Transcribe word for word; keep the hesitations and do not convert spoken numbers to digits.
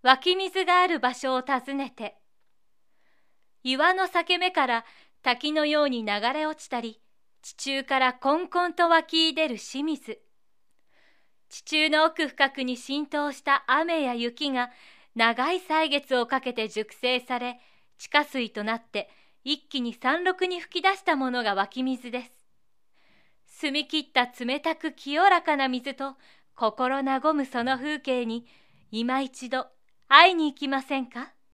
湧き水がある場所を訪ねて、岩の裂け目から滝のように流れ落ちたり、地中からこんこんと湧き出る清水。地中の奥深くに浸透した雨や雪が長い歳月をかけて熟成され、地下水となって一気に山麓に吹き出したものが湧き水です。澄み切った冷たく清らかな水と心和むその風景に今一度会いに行きませんか？